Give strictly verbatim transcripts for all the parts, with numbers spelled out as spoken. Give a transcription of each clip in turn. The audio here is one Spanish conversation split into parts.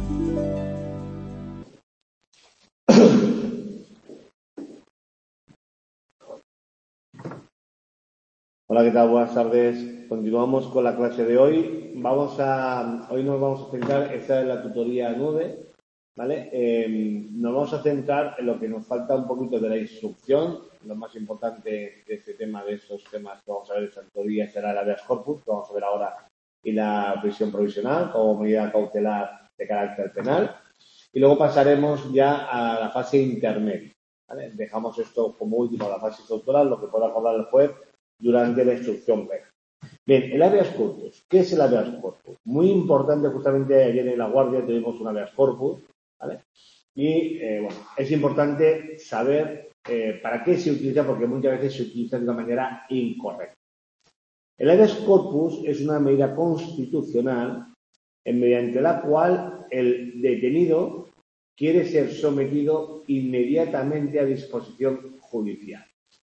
Hola, ¿qué tal? Buenas tardes. Continuamos con la clase de hoy. Vamos a, hoy nos vamos a centrar, esta es la tutoría nueve, ¿vale? Eh, nos vamos a centrar en lo que nos falta un poquito de la instrucción. Lo más importante de este tema, de estos temas que vamos a ver esta tutoría, será el habeas corpus, que vamos a ver ahora, y la prisión provisional como medida cautelar de carácter penal. Y luego pasaremos ya a la fase intermedia, ¿vale? Dejamos esto como último, la fase estructural, lo que pueda acordar el juez durante la instrucción penal. Bien, el habeas corpus. ¿Qué es el habeas corpus? Muy importante, justamente ayer en La Guardia tuvimos un habeas corpus, ¿vale? Y, eh, bueno, es importante saber eh, para qué se utiliza, porque muchas veces se utiliza de una manera incorrecta. El habeas corpus es una medida constitucional mediante la cual el detenido quiere ser sometido inmediatamente a disposición judicial.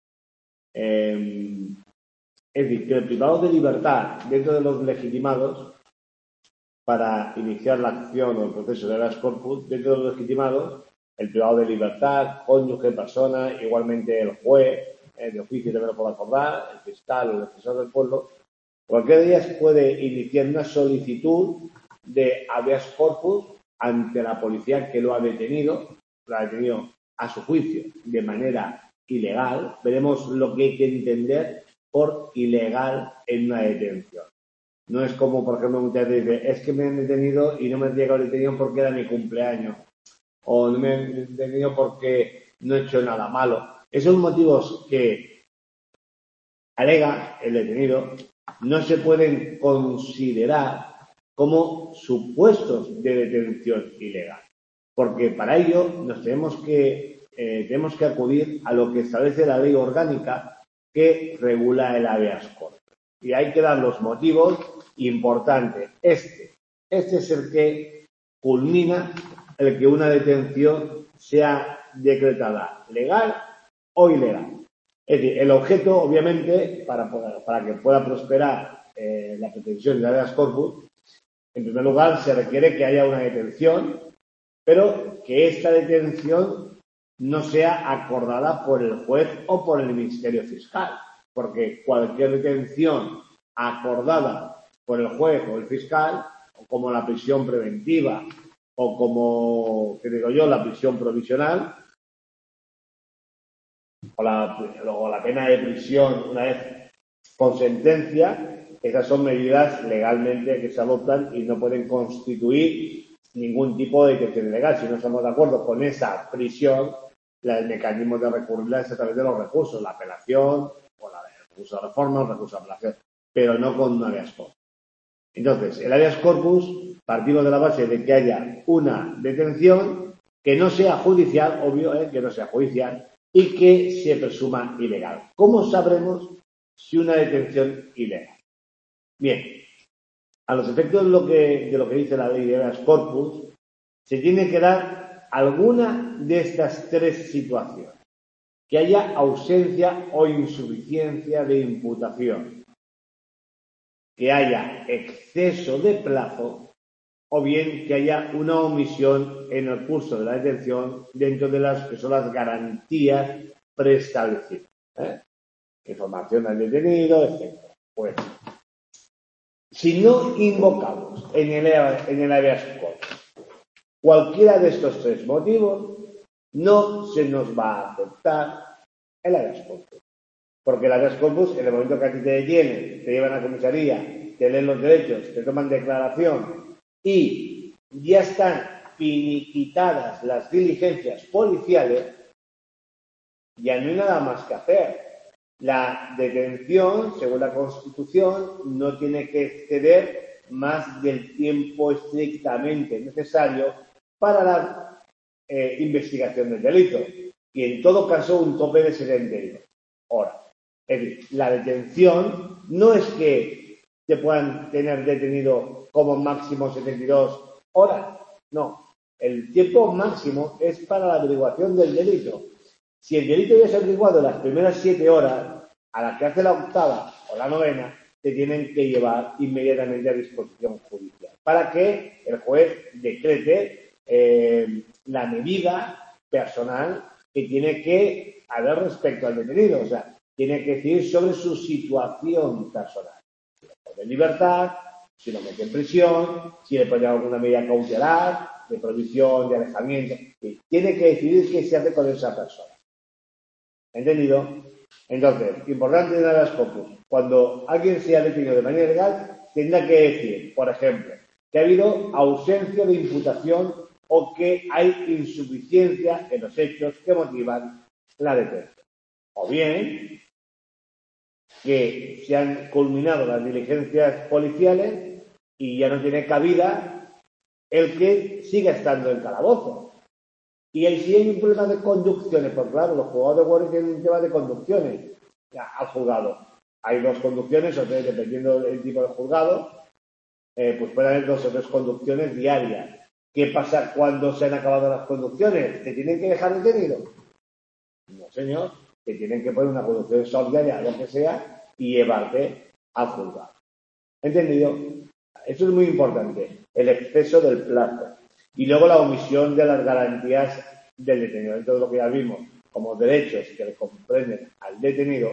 Eh, es decir, que el privado de libertad dentro de los legitimados para iniciar la acción o el proceso de habeas corpus, dentro de los legitimados, el privado de libertad, cónyuge, persona, igualmente el juez, eh, de oficio también lo puede acordar, el fiscal o el defensor del pueblo, cualquiera de ellas puede iniciar una solicitud de habeas corpus ante la policía que lo ha detenido, lo ha detenido a su juicio de manera ilegal. Veremos lo que hay que entender por ilegal en una detención. No es como, por ejemplo, muchas veces dice, es que me han detenido y no me han llegado detenido porque era mi cumpleaños, o no me han detenido porque no he hecho nada malo. Esos motivos que alega el detenido no se pueden considerar como supuestos de detención ilegal, porque para ello nos tenemos que, eh, tenemos que acudir a lo que establece la ley orgánica que regula el habeas corpus. Y hay que dar los motivos importantes. Este, este es el que culmina el que una detención sea decretada legal o ilegal. Es decir, el objeto, obviamente, para, poder, para que pueda prosperar eh, la pretensión de habeas corpus, en primer lugar, se requiere que haya una detención, pero que esta detención no sea acordada por el juez o por el Ministerio Fiscal, porque cualquier detención acordada por el juez o el fiscal, como la prisión preventiva o como, que digo yo, la prisión provisional, o la, o la pena de prisión una vez con sentencia, esas son medidas legalmente que se adoptan y no pueden constituir ningún tipo de detención ilegal. Si no estamos de acuerdo con esa prisión, el mecanismo de recurrirla es a través de los recursos, la apelación, o la, el recurso de reforma, el recurso de apelación, pero no con un habeas corpus. Entonces, el habeas corpus, partimos de la base de que haya una detención que no sea judicial, obvio, eh, que no sea judicial, y que se presuma ilegal. ¿Cómo sabremos si una detención ilegal? Bien, a los efectos de lo que, de lo que dice la ley de habeas corpus, se tiene que dar alguna de estas tres situaciones. Que haya ausencia o insuficiencia de imputación, que haya exceso de plazo, o bien que haya una omisión en el curso de la detención dentro de las que son las garantías preestablecidas. ¿eh? Información al detenido, etcétera. Bueno, si no invocamos en el, en el habeas corpus cualquiera de estos tres motivos, no se nos va a aceptar el habeas corpus. Porque el habeas corpus, en el momento que a ti te detienen, te llevan a comisaría, te leen los derechos, te toman declaración y ya están finiquitadas las diligencias policiales, ya no hay nada más que hacer. La detención, según la Constitución, no tiene que exceder más del tiempo estrictamente necesario para la eh, investigación del delito. Y en todo caso, un tope de setenta y dos horas. Es decir, la detención no es que te puedan tener detenido como máximo setenta y dos horas. No. El tiempo máximo es para la averiguación del delito. Si el delito ya se ha averiguado en las primeras siete horas, a la que hace la octava o la novena, te tienen que llevar inmediatamente a disposición judicial para que el juez decrete eh, la medida personal que tiene que haber respecto al detenido. O sea, tiene que decidir sobre su situación personal. Si lo pone en libertad, si lo mete en prisión, si le pone alguna medida cautelar, de prohibición, de alejamiento. Tiene que decidir qué se hace con esa persona. ¿Entendido? Entonces, importante de habeas corpus. Cuando alguien sea detenido de manera ilegal, tendrá que decir, por ejemplo, que ha habido ausencia de imputación o que hay insuficiencia en los hechos que motivan la detención. O bien, que se han culminado las diligencias policiales y ya no tiene cabida el que siga estando en calabozo. Y ahí sí hay un problema de conducciones, porque claro, los juzgados de guardia tienen un tema de conducciones ya, al juzgado. Hay dos conducciones, o sea, dependiendo del tipo de juzgado, eh, pues puede haber dos o tres conducciones diarias. ¿Qué pasa cuando se han acabado las conducciones? ¿Te tienen que dejar detenido? No, señor. Te tienen que poner una conducción solidaria, lo que sea, y llevarte al juzgado. ¿Entendido? Eso es muy importante. El exceso del plazo. Y luego la omisión de las garantías del detenido. Dentro de lo que ya vimos como derechos que le comprenden al detenido,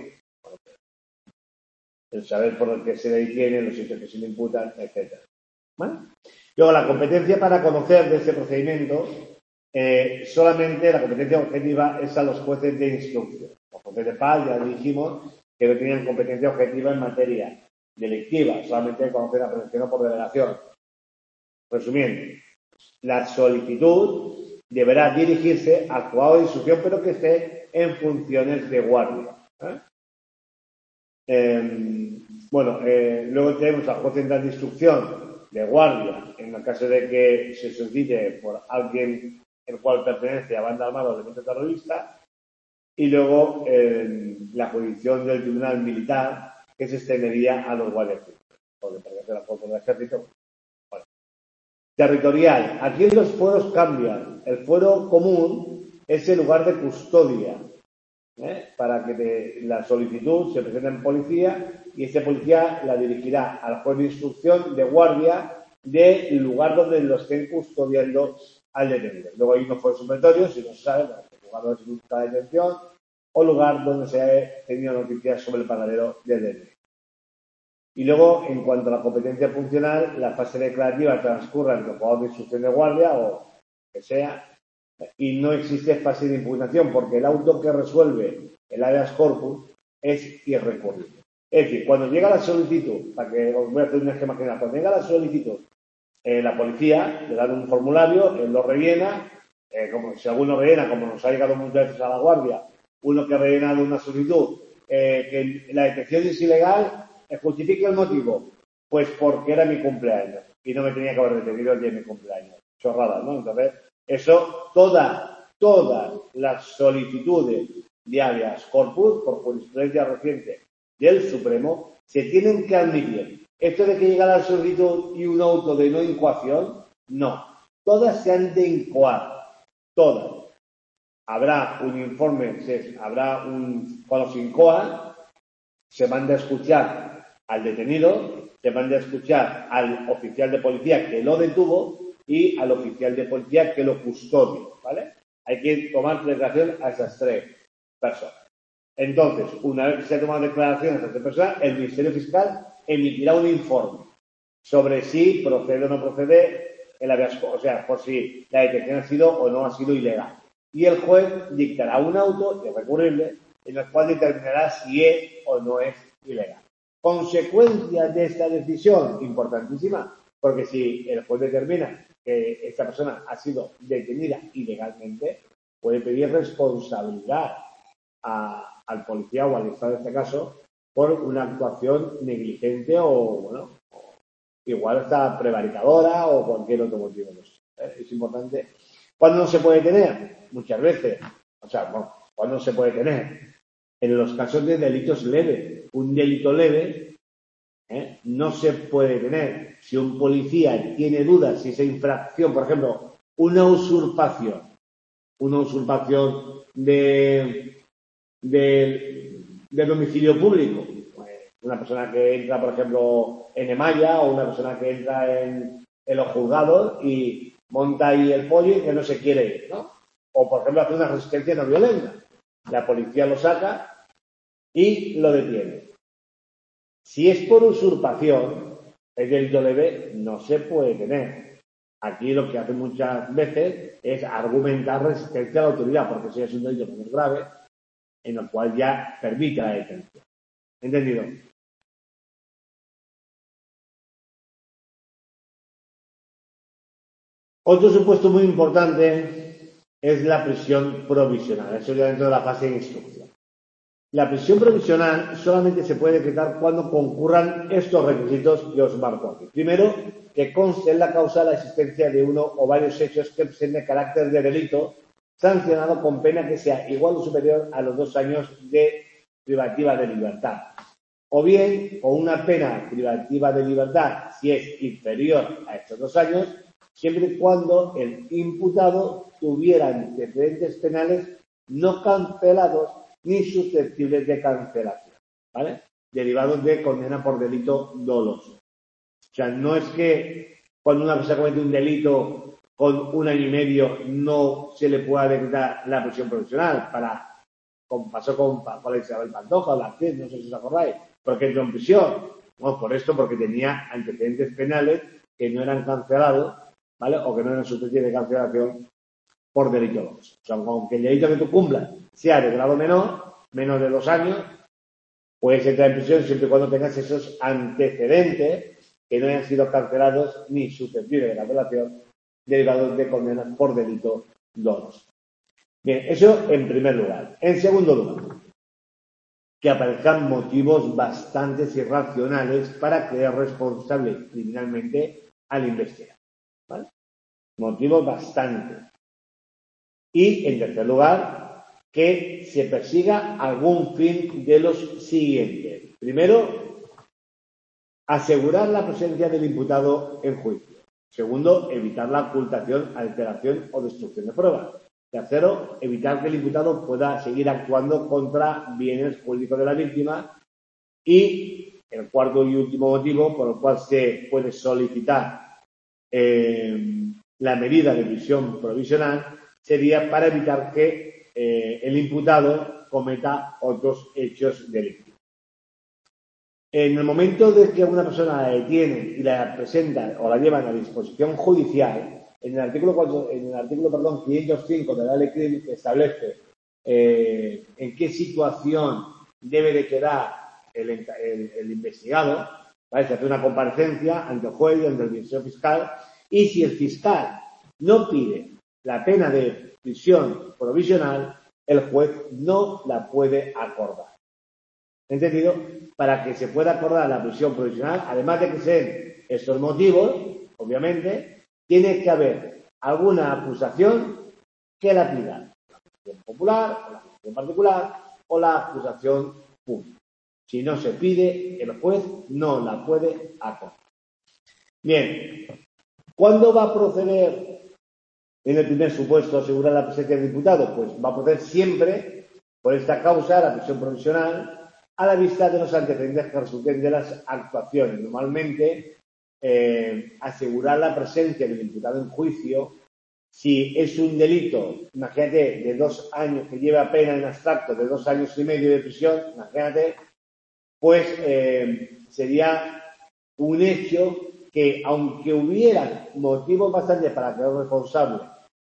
el saber por el que se le detiene, los hechos que se le imputan, etcétera. ¿Vale? Luego, la competencia para conocer de este procedimiento, eh, solamente la competencia objetiva es a los jueces de instrucción. Los jueces de paz, ya dijimos, que no tenían competencia objetiva en materia delictiva, solamente conocen la protección por delegación. Resumiendo, la solicitud deberá dirigirse al juzgado de instrucción, pero que esté en funciones de guardia. ¿eh? Eh, bueno, eh, luego tenemos al juez central de instrucción de guardia, en el caso de que se solicite por alguien el cual pertenece a banda armada o elemento terrorista, y luego eh, la jurisdicción del tribunal militar, que se extendería a los guardias civiles, porque pertenece a la fuerza del ejército. Bueno. Territorial. Aquí los fueros cambian. El fuero común es el lugar de custodia, ¿eh? Para que te, la solicitud se presente en policía y ese policía la dirigirá al juez de instrucción de guardia del lugar donde lo estén custodiando al detenido. Luego hay unos fueros supletorios, si no se sabe, el lugar donde se busca la detención o lugar donde se ha tenido noticias sobre el paradero del detenido. Y luego, en cuanto a la competencia funcional, la fase declarativa transcurre entre el juzgado de instrucción de guardia o que sea, y no existe fase de impugnación porque el auto que resuelve el habeas corpus es irrecurrible. Es decir, cuando llega la solicitud, para que os voy a hacer un esquema general, cuando llega la solicitud, eh, la policía le da un formulario, él lo rellena, eh, como si alguno rellena, como nos ha llegado muchas veces a la guardia, uno que ha rellenado una solicitud, eh, que la detección es ilegal, justifica el motivo, pues porque era mi cumpleaños y no me tenía que haber detenido el día de mi cumpleaños. Chorrada, ¿no? Entonces, eso, todas, todas las solicitudes de habeas corpus, por jurisprudencia reciente del Supremo, se tienen que admitir. Esto de que llega la solicitud y un auto de no incoación, no. Todas se han de incoar. Todas. Habrá un informe, habrá un, cuando se incoan, se manda a escuchar al detenido, se manda a escuchar al oficial de policía que lo detuvo y al oficial de policía que lo custodia, ¿vale? Hay que tomar declaración a esas tres personas. Entonces, una vez que se ha tomado declaración a esas tres personas, el Ministerio Fiscal emitirá un informe sobre si procede o no procede el habeas corpus, o sea, por si la detención ha sido o no ha sido ilegal. Y el juez dictará un auto irrecurrible en el cual determinará si es o no es ilegal. Consecuencia de esta decisión, importantísima, porque si el juez determina que esta persona ha sido detenida ilegalmente, puede pedir responsabilidad a, al policía o al Estado en este caso por una actuación negligente o, bueno, igual hasta prevaricadora o cualquier otro motivo. Es importante. ¿Cuándo no se puede tener? Muchas veces. O sea, bueno, ¿cuándo no se puede tener? En los casos de delitos leves. Un delito leve ¿eh? no se puede tener. Si un policía tiene dudas si esa infracción, por ejemplo, una usurpación, una usurpación de, de, de domicilio público, una persona que entra, por ejemplo, en Emaya o una persona que entra en, en los juzgados y, monta ahí el pollo y que no se quiere ir, ¿no? O, por ejemplo, hace una resistencia no violenta. La policía lo saca y lo detiene. Si es por usurpación, el delito leve no se puede tener. Aquí lo que hace muchas veces es argumentar resistencia a la autoridad, porque eso ya es un delito menos grave, en el cual ya permite la detención. ¿Entendido? Otro supuesto muy importante es la prisión provisional. Eso ya dentro de la fase de instrucción. La prisión provisional solamente se puede decretar cuando concurran estos requisitos que os marco aquí. Primero, que conste en la causa la existencia de uno o varios hechos que presenten carácter de delito sancionado con pena que sea igual o superior a los dos años de privativa de libertad. O bien, con una pena privativa de libertad, si es inferior a estos dos años, siempre y cuando el imputado tuviera antecedentes penales no cancelados ni susceptibles de cancelación, ¿vale? Derivados de condena por delito doloso. O sea, no es que cuando una persona comete un delito con un año y medio no se le pueda decretar la prisión provisional, para, como pasó con, con la Isabel Pantoja o la actriz, no sé si os acordáis, porque entró en prisión. No, por esto, porque tenía antecedentes penales que no eran cancelados, ¿vale? O que no eran susceptibles de cancelación por delito doloso. O sea, aunque el delito que tú cumplas sea de grado menor, menos de dos años, puedes entrar en prisión siempre y cuando tengas esos antecedentes que no hayan sido cancelados ni susceptibles de cancelación derivados de condenas por delito doloso. Bien, eso en primer lugar. En segundo lugar, que aparezcan motivos bastante irracionales para creer responsable criminalmente al investigador, ¿vale? Motivos bastante. Y, en tercer lugar, que se persiga algún fin de los siguientes. Primero, asegurar la presencia del imputado en juicio. Segundo, evitar la ocultación, alteración o destrucción de pruebas. Tercero, evitar que el imputado pueda seguir actuando contra bienes jurídicos de la víctima. Y el cuarto y último motivo por el cual se puede solicitar eh, la medida de prisión provisional sería para evitar que eh, el imputado cometa otros hechos delictivos. En el momento de que una persona la detiene y la presenta o la llevan a disposición judicial, en el artículo, cuatro, en el artículo perdón, quinientos cinco de la ley que establece eh, en qué situación debe de quedar el, el, el investigado, ¿vale? Se hace una comparecencia ante el juez y ante el ministerio fiscal, y si el fiscal no pide la pena de prisión provisional, el juez no la puede acordar. ¿Entendido? Para que se pueda acordar la prisión provisional, además de que sean estos motivos, obviamente, tiene que haber alguna acusación que la pida. La acusación popular, o la acusación particular, o la acusación pública. Si no se pide, el juez no la puede acordar. Bien, ¿cuándo va a proceder en el primer supuesto asegurar la presencia del imputado? Pues va a proceder siempre por esta causa, la prisión provisional, a la vista de los antecedentes que resulten de las actuaciones. Normalmente, eh, asegurar la presencia del imputado en juicio, si es un delito, imagínate, de dos años, que lleva pena en abstracto de dos años y medio de prisión, imagínate, pues eh, sería un hecho que, aunque hubiera motivos bastantes para creer responsable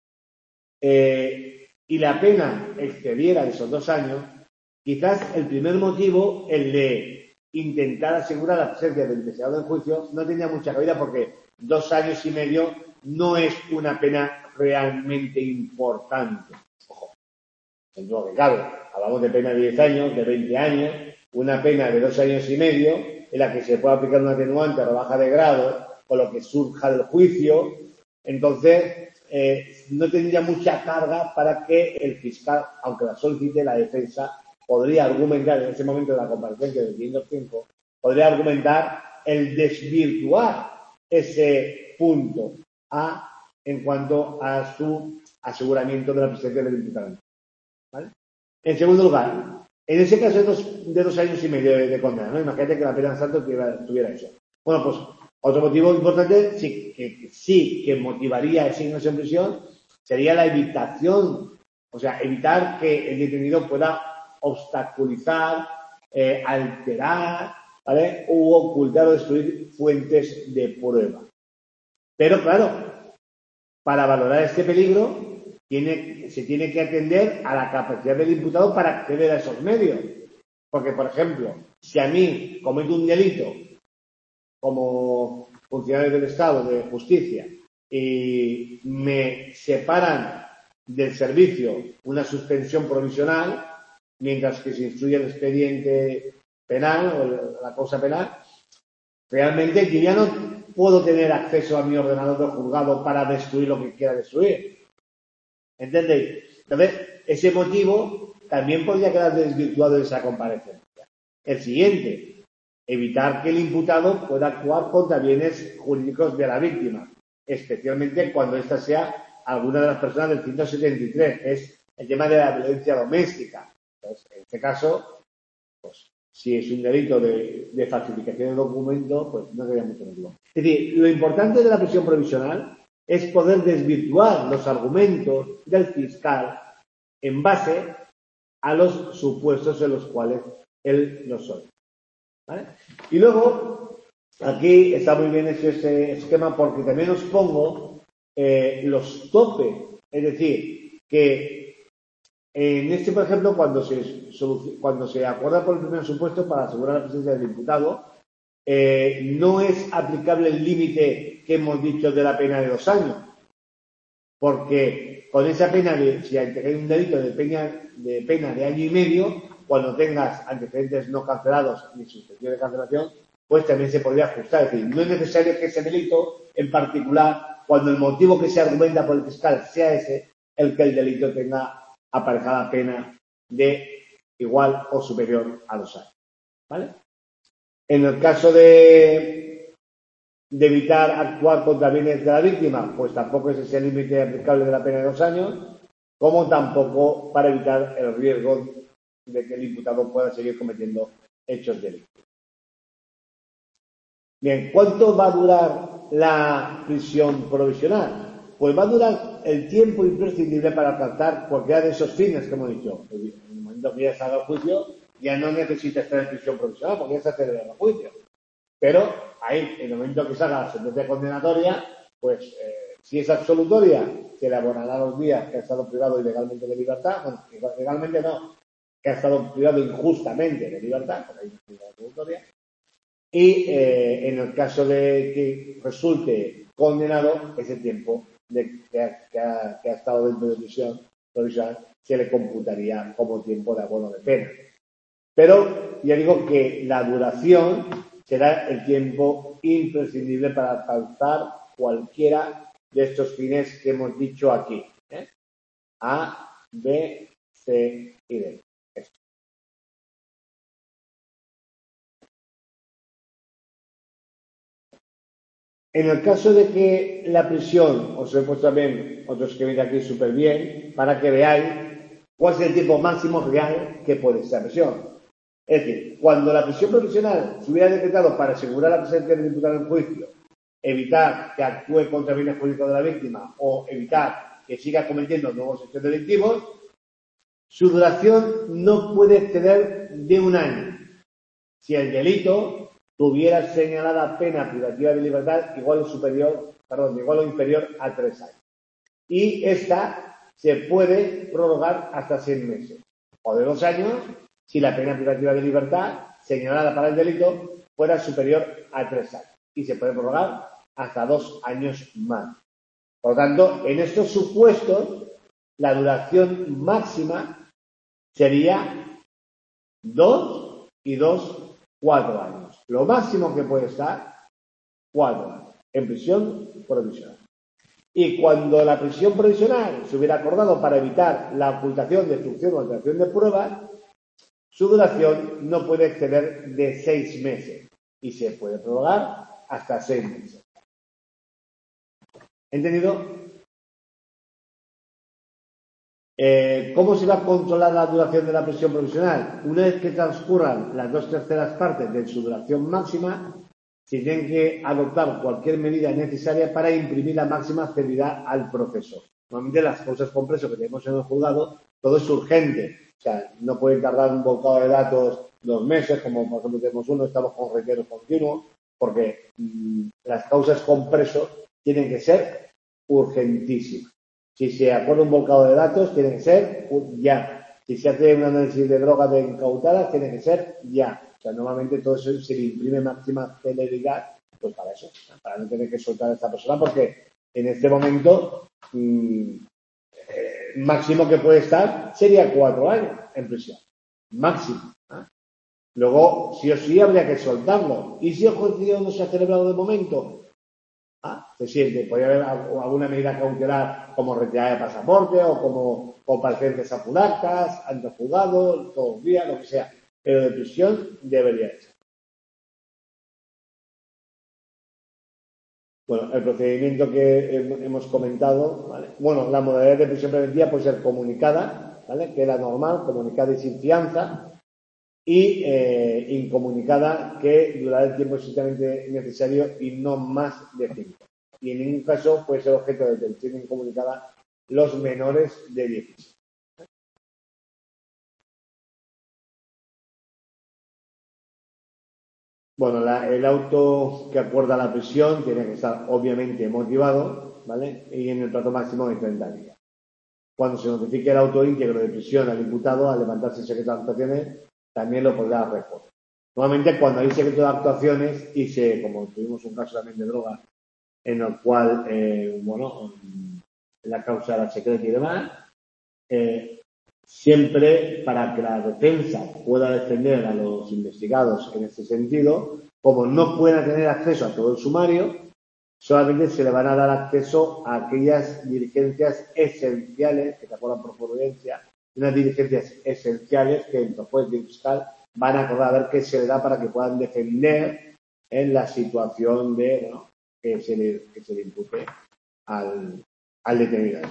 eh, y la pena excediera de esos dos años, quizás el primer motivo, el de intentar asegurar la presencia del investigado en juicio, no tenía mucha cabida porque dos años y medio no es una pena realmente importante. Ojo, en lo que cabe, hablamos de pena de diez años, de veinte años, una pena de dos años y medio en la que se puede aplicar un atenuante, rebaja de grado, o lo que surja del juicio. Entonces, eh, no tendría mucha carga para que el fiscal, aunque la solicite, la defensa podría argumentar en ese momento de la comparecencia del quinientos cinco, podría argumentar el desvirtuar ese punto A en cuanto a su aseguramiento de la presencia del imputado. ¿Vale? En segundo lugar, en ese caso de dos, de dos años y medio de, de condena, ¿no? Imagínate que la pena de santo tuviera, tuviera eso. Bueno, pues Otro motivo importante, sí que, sí, que motivaría ese ingreso en prisión, sería la evitación, o sea, evitar que el detenido pueda obstaculizar, eh, alterar, ¿vale? U ocultar o destruir fuentes de prueba. Pero claro, para valorar este peligro, tiene, se tiene que atender a la capacidad del imputado para acceder a esos medios. Porque, por ejemplo, si a mí cometo un delito como funcionario del Estado, de justicia, y me separan del servicio una suspensión provisional, mientras que se instruye el expediente penal o la causa penal, realmente yo ya no puedo tener acceso a mi ordenador del juzgado para destruir lo que quiera destruir. ¿Entendéis? Entonces, ese motivo también podría quedar desvirtuado en esa comparecencia. El siguiente, evitar que el imputado pueda actuar contra bienes jurídicos de la víctima, especialmente cuando ésta sea alguna de las personas del ciento setenta y tres, que es el tema de la violencia doméstica. Entonces, en este caso, pues, si es un delito de, de falsificación de documento, pues no sería mucho motivo. Es decir, lo importante de la prisión provisional es poder desvirtuar los argumentos del fiscal en base a los supuestos en los cuales él no soy. ¿Vale? Y luego, aquí está muy bien ese esquema porque también os pongo eh, los topes. Es decir, que en este, por ejemplo, cuando se, cuando se acuerda por el primer supuesto para asegurar la presencia del imputado, eh, no es aplicable el límite que hemos dicho de la pena de dos años. Porque con esa pena, de, si hay un delito de pena, de pena de año y medio, cuando tengas antecedentes no cancelados ni suspensión de cancelación, pues también se podría ajustar. Es decir, no es necesario que ese delito en particular, cuando el motivo que se argumenta por el fiscal sea ese, el que el delito tenga aparejada pena de igual o superior a dos años. ¿Vale? En el caso de, de evitar actuar contra bienes de la víctima, pues tampoco es ese límite aplicable de la pena de dos años, como tampoco para evitar el riesgo de que el imputado pueda seguir cometiendo hechos delictivos. Bien, ¿cuánto va a durar la prisión provisional? Pues va a durar el tiempo imprescindible para alcanzar cualquiera de esos fines que hemos dicho. En el momento que ya se haga el juicio, ya no necesita estar en prisión provisional porque ya se ha celebrado el juicio. Pero ahí, en el momento que se haga la sentencia condenatoria, pues eh, si es absolutoria, se le abonará los días que ha estado privado ilegalmente de libertad. Bueno, legalmente no, que ha estado privado injustamente de libertad, porque hay una absolutoria. Y eh, en el caso de que resulte condenado, ese tiempo de, que, ha, que, ha, que ha estado dentro de prisión provisional se le computaría como tiempo de abono de pena. Pero ya digo que la duración será el tiempo imprescindible para alcanzar cualquiera de estos fines que hemos dicho aquí. ¿eh? A, B, C y D. Esto. En el caso de que la prisión, os he puesto también otro esquema aquí súper bien, para que veáis cuál es el tiempo máximo real que puede ser la prisión. Es decir, cuando la prisión provisional se hubiera decretado para asegurar la presencia del imputado en juicio, evitar que actúe contra bienes jurídicos de la víctima o evitar que siga cometiendo nuevos hechos delictivos, su duración no puede exceder de un año. Si el delito tuviera señalada pena privativa de libertad igual o superior, perdón, igual o inferior a tres años. Y esta se puede prorrogar hasta seis meses. O de dos años, si la pena privativa de libertad señalada para el delito fuera superior a tres años. Y se puede prorrogar hasta dos años más. Por lo tanto, en estos supuestos, la duración máxima sería dos y dos, cuatro años. Lo máximo que puede estar, cuatro años, en prisión provisional. Y cuando la prisión provisional se hubiera acordado para evitar la ocultación, destrucción o alteración de pruebas, su duración no puede exceder de seis meses y se puede prorrogar hasta seis meses. ¿Entendido? Eh, ¿Cómo se va a controlar la duración de la prisión provisional? Una vez que transcurran las dos terceras partes de su duración máxima, se tiene que adoptar cualquier medida necesaria para imprimir la máxima celeridad al proceso. Normalmente las causas con preso que tenemos en el juzgado, todo es urgente. O sea, no puede tardar un volcado de datos dos meses, como por ejemplo tenemos uno, estamos con requeros continuos, porque mmm, las causas con preso tienen que ser urgentísimas. Si se acuerda un volcado de datos, tiene que ser ya. Si se hace un análisis de drogas de incautadas, tiene que ser ya. O sea, normalmente todo eso se le imprime máxima celeridad, pues para eso, para no tener que soltar a esta persona, porque en este momento mmm, eh, máximo que puede estar sería cuatro años en prisión. Máximo. ¿eh? Luego, sí o sí, habría que soltarlo. ¿Y si el juicio no se ha celebrado de momento? Ah, se siente, podría haber alguna medida cautelar como retirada de pasaporte o como comparecencias a fulactas, ante el juzgado, todos los días, lo que sea. Pero de prisión debería ser. Bueno, el procedimiento que hemos comentado, ¿vale? Bueno, la modalidad de prisión preventiva puede ser comunicada, ¿vale? Que es la normal, comunicada y sin fianza, y eh, incomunicada, que durará el tiempo estrictamente necesario y no más de cinco. Y en ningún caso puede ser objeto de detención incomunicada los menores de dieciséis. Bueno, la, el auto que acuerda la prisión tiene que estar obviamente motivado, ¿vale? Y en el plazo máximo de treinta días. Cuando se notifique el auto íntegro de prisión al imputado, al levantarse el secreto de actuaciones, también lo podrá recoger. Normalmente cuando hay secreto de actuaciones y se, como tuvimos un caso también de droga, en el cual, eh, bueno, la causa era secreta y demás, eh, siempre para que la defensa pueda defender a los investigados en este sentido, como no pueden tener acceso a todo el sumario, solamente se le van a dar acceso a aquellas diligencias esenciales, que se acuerdan por jurisprudencia, unas diligencias esenciales que el juez y el fiscal van a acordar a ver qué se le da para que puedan defender en la situación de, bueno, que se le, que se le impute al, al detenido.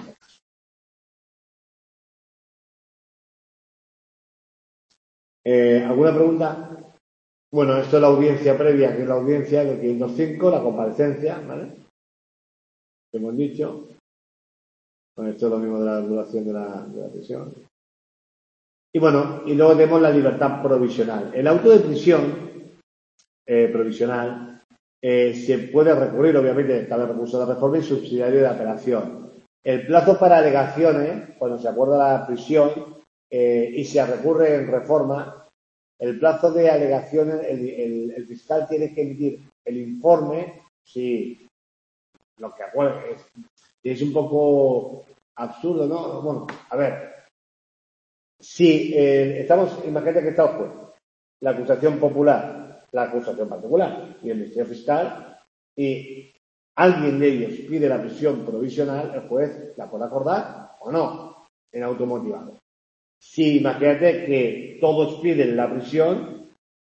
Eh, ¿Alguna pregunta? Bueno, esto es la audiencia previa, que es la audiencia de quinientos cinco, la comparecencia, ¿vale? Que hemos dicho. Bueno, esto es lo mismo de la duración de la, de la prisión. Y bueno, y luego tenemos la libertad provisional. El auto de prisión eh, provisional eh, se puede recurrir, obviamente, cada recurso de reforma y subsidiario de apelación. El plazo para alegaciones, cuando se acuerda la prisión eh, y se recurre en reforma, el plazo de alegaciones, el, el, el fiscal tiene que emitir el informe, si lo que acuerda es, es un poco absurdo, ¿no? Bueno, a ver, si eh, estamos, imagínate que está el juez, la acusación popular, la acusación particular y el Ministerio Fiscal, y alguien de ellos pide la prisión provisional, el juez la puede acordar o no, en automotivado. Si imagínate que todos piden la prisión,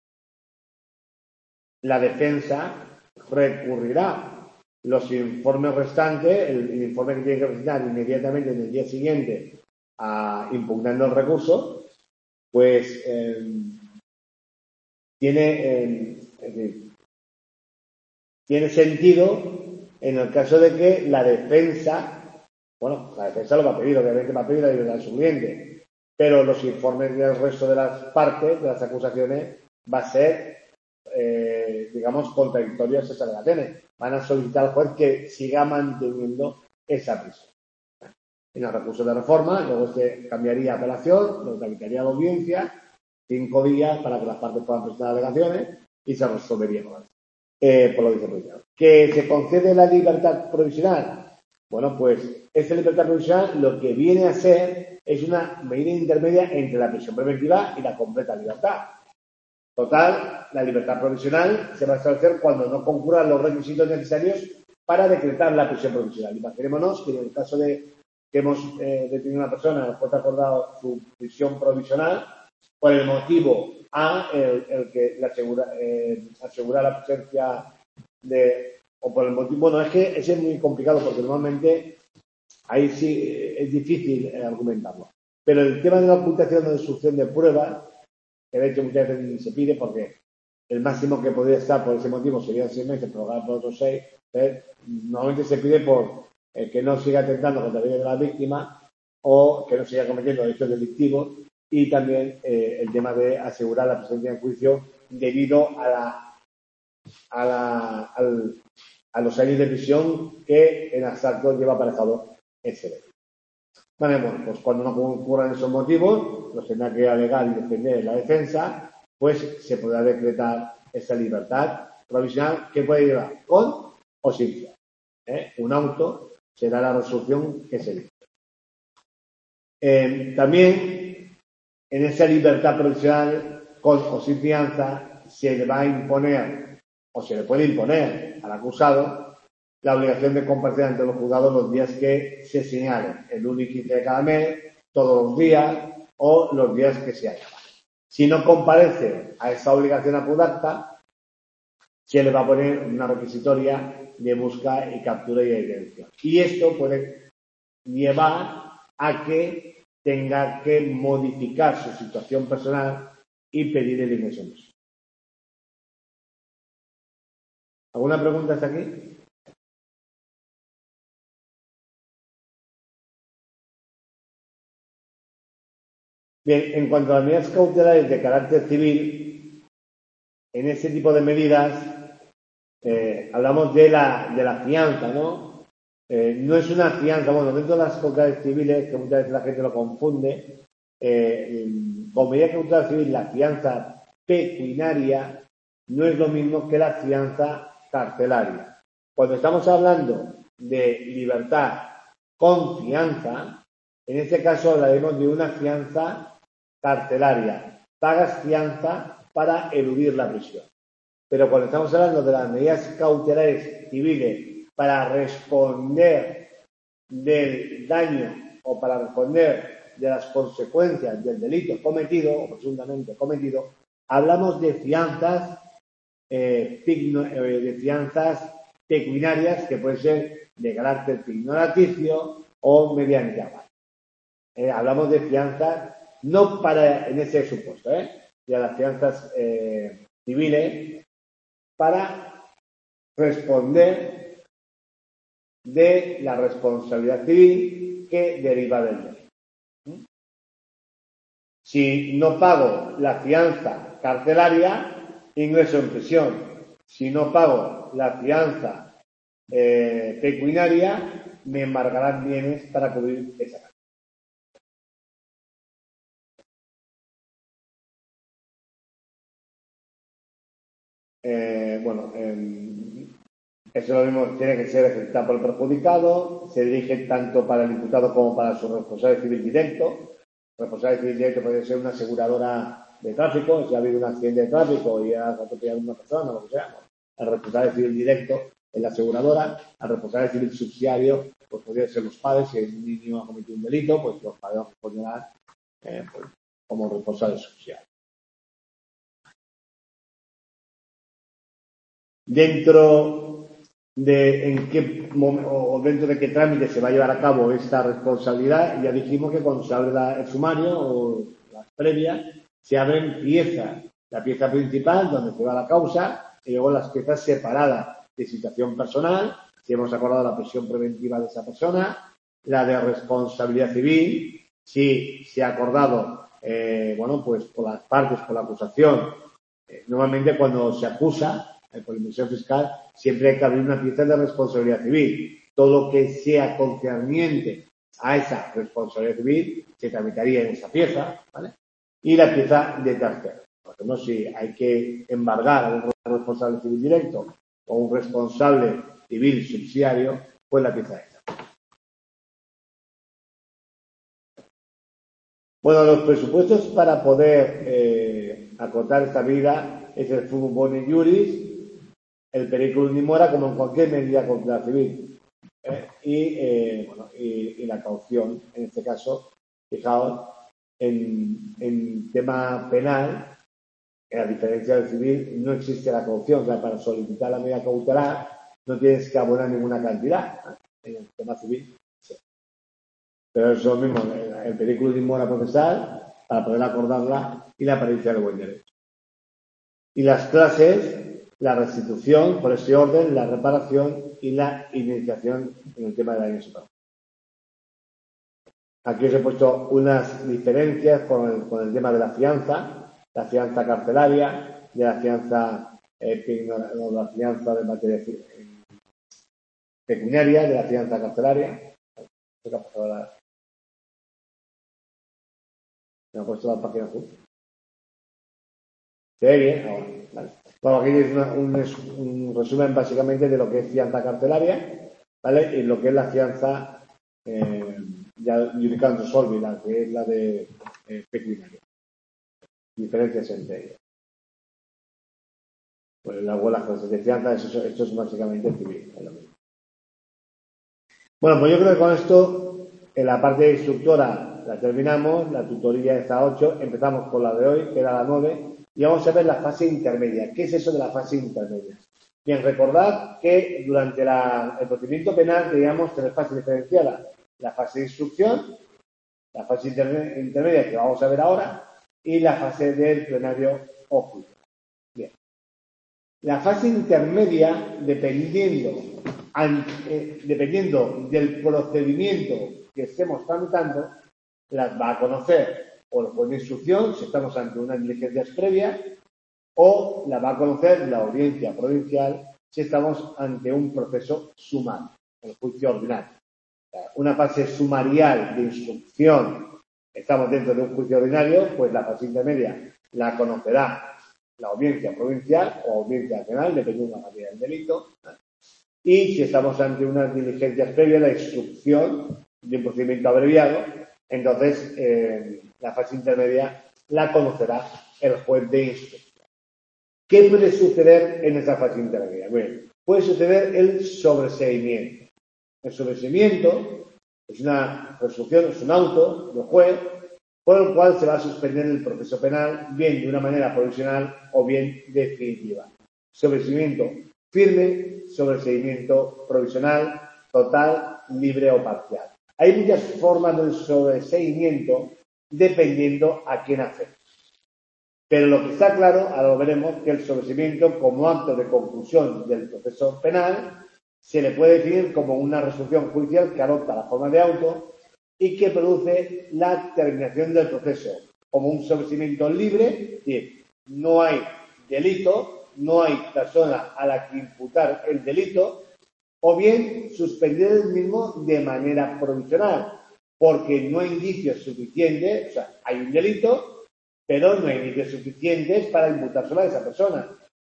la defensa recurrirá los informes restantes, el, el informe que tiene que presentar inmediatamente en el día siguiente a, impugnando el recurso, pues eh, tiene, eh, es decir, tiene sentido en el caso de que la defensa, bueno, la defensa lo va a pedir, obviamente va a pedir la libertad de su cliente, pero los informes del resto de las partes, de las acusaciones, va a ser, eh, digamos, contradictorias esas alegaciones. Van a solicitar al juez que siga manteniendo esa prisión. En el recurso de reforma, luego se cambiaría a apelación, lo tramitaría a la audiencia, cinco días para que las partes puedan presentar alegaciones y se resolvería eh, por lo vicepresidente. ¿Que se concede la libertad provisional? Bueno, pues esa libertad provisional lo que viene a ser es una medida intermedia entre la prisión preventiva y la completa libertad. Total, la libertad provisional se va a establecer cuando no concurran los requisitos necesarios para decretar la prisión provisional. Imaginémonos que en el caso de que hemos eh, detenido a una persona, el juez ha acordado su prisión provisional por el motivo A, el, el que le asegura, eh, asegura la presencia de, o por el motivo, bueno, es que ese es muy complicado porque normalmente ahí sí es difícil eh, argumentarlo. Pero el tema de la ocultación o destrucción de pruebas, que de hecho muchas veces ni se pide porque el máximo que podría estar por ese motivo serían seis meses, prorrogar por otros seis. ¿eh? Normalmente se pide por eh, que no siga atentando contra la vida de la víctima o que no siga cometiendo hechos delictivos, y también eh, el tema de asegurar la presencia en juicio debido a la, a, la, al, a los años de prisión que en abstracto lleva aparejado ese delito. Vale, bueno, pues cuando no ocurran esos motivos, los tendrá que alegar y defender la defensa, pues se podrá decretar esta libertad provisional que puede llevar con o sin fianza. ¿eh? Un auto será la resolución que se dé. Eh, también en esa libertad provisional con o sin fianza se le va a imponer o se le puede imponer al acusado la obligación de comparecer ante los juzgados los días que se señalen, el uno y quince de cada mes, todos los días o los días que se hagan. Si no comparece a esa obligación apudacta, se le va a poner una requisitoria de busca y captura y detención. Y esto puede llevar a que tenga que modificar su situación personal y pedir el ingreso en eso. ¿Alguna pregunta hasta aquí? Bien, en cuanto a las medidas cautelares de carácter civil, en ese tipo de medidas eh, hablamos de la, de la fianza, ¿no? Eh, no es una fianza, bueno, dentro de las cautelares civiles, que muchas veces la gente lo confunde, eh, como medida cautelar civil, la fianza pecuniaria no es lo mismo que la fianza carcelaria. Cuando estamos hablando de libertad con fianza, en este caso hablaremos de una fianza carcelaria. Pagas fianza para eludir la prisión. Pero cuando estamos hablando de las medidas cautelares civiles para responder del daño o para responder de las consecuencias del delito cometido o presuntamente cometido, hablamos de fianzas eh, de fianzas pecuniarias que pueden ser de carácter pignoraticio o mediante aval. Eh, hablamos de fianzas no para en ese supuesto, ¿eh? de las fianzas eh, civiles para responder de la responsabilidad civil que deriva del delito. Si no pago la fianza carcelaria, ingreso en prisión. Si no pago la fianza eh, pecuniaria, me embargarán bienes para cubrir esa carga. Eh, bueno, eh, eso lo mismo tiene que ser ejecutado por el perjudicado, se dirige tanto para el imputado como para su responsable civil directo. El responsable civil directo puede ser una aseguradora de tráfico, si ha habido un accidente de tráfico y ha atropellado a una persona, lo que sea. El responsable civil directo es la aseguradora, el responsable civil subsidiario, pues podría ser los padres, si el niño ha cometido un delito, pues los padres responderán eh, pues, como responsable subsidiario. Dentro de en qué o dentro de qué trámite se va a llevar a cabo esta responsabilidad, ya dijimos que cuando se abre la, el sumario o las previas, se abren piezas. La pieza principal, donde se va la causa, y luego las piezas separadas de situación personal, si hemos acordado la prisión preventiva de esa persona, la de responsabilidad civil, si se ha acordado, eh, bueno, pues por las partes, por la acusación. Eh, normalmente cuando se acusa, por la inversión fiscal, siempre hay que abrir una pieza de responsabilidad civil. Todo lo que sea concerniente a esa responsabilidad civil se tramitaría en esa pieza, ¿vale? Y la pieza de tercero. Por ejemplo, si hay que embargar a un responsable civil directo o un responsable civil subsidiario, pues la pieza esa. Bueno, los presupuestos para poder eh, acotar esta medida es el Fumum Boni Iuris, el periculum in mora, como en cualquier medida contra civil, ¿eh? y, eh, bueno, y, y la caución, en este caso, fijaos, en, en tema penal, en la diferencia del civil, no existe la caución, o sea, para solicitar la medida cautelar no tienes que abonar ninguna cantidad, ¿eh? En el tema civil, sí. Pero eso mismo, el, el periculum in mora procesal, para poder acordarla y la apariencia del buen derecho. Y las clases, la restitución, por ese orden, la reparación y la iniciación en el tema del daño separado. Aquí os he puesto unas diferencias con el, con el tema de la fianza, la fianza carcelaria, de la fianza, eh, no, la fianza de materia pecuniaria, de la fianza carcelaria. Me ha puesto la página azul. ¿Se ve bien? Ahora, vale. Bueno, aquí es una, un, un resumen básicamente de lo que es fianza carcelaria, ¿vale? Y lo que es la fianza eh, ya judicando solvi, la que es la de eh, pecuniaria. Diferencias entre ellas. Pues las buenas clases de fianza, eso, esto es básicamente civil. Es lo mismo. Bueno, pues yo creo que con esto, en la parte instructora la terminamos, la tutoría está a ocho, empezamos con la de hoy, que era la nueve, y vamos a ver la fase intermedia. ¿Qué es eso de la fase intermedia? Bien, recordad que durante la, el procedimiento penal teníamos tres fases diferenciadas. La fase de instrucción, la fase interme- intermedia que vamos a ver ahora, y la fase del plenario o juicio. Bien. La fase intermedia, dependiendo, eh, dependiendo del procedimiento que estemos tramitando, las va a conocer o el juez de instrucción, si estamos ante unas diligencias previas, o la va a conocer la audiencia provincial si estamos ante un proceso sumario, el juicio ordinario. Una fase sumarial de instrucción, estamos dentro de un juicio ordinario, pues la fase intermedia la conocerá la audiencia provincial o audiencia penal, dependiendo de la materia del delito. Y si estamos ante unas diligencias previas, la instrucción de un procedimiento abreviado, entonces eh, la fase intermedia la conocerá el juez de instrucción. ¿Qué puede suceder en esa fase intermedia? Bueno, puede suceder el sobreseimiento. El sobreseimiento es una resolución, es un auto del juez por el cual se va a suspender el proceso penal, bien de una manera provisional o bien definitiva. Sobreseimiento firme, sobreseimiento provisional, total, libre o parcial. Hay muchas formas del sobreseimiento dependiendo a quién afecta. Pero lo que está claro, ahora lo veremos, que el sobreseimiento como acto de conclusión del proceso penal se le puede definir como una resolución judicial que adopta la forma de auto y que produce la terminación del proceso como un sobreseimiento libre, es decir, no hay delito, no hay persona a la que imputar el delito, o bien suspender el mismo de manera provisional, porque no hay indicios suficientes, o sea, hay un delito, pero no hay indicios suficientes para imputárselo a esa persona.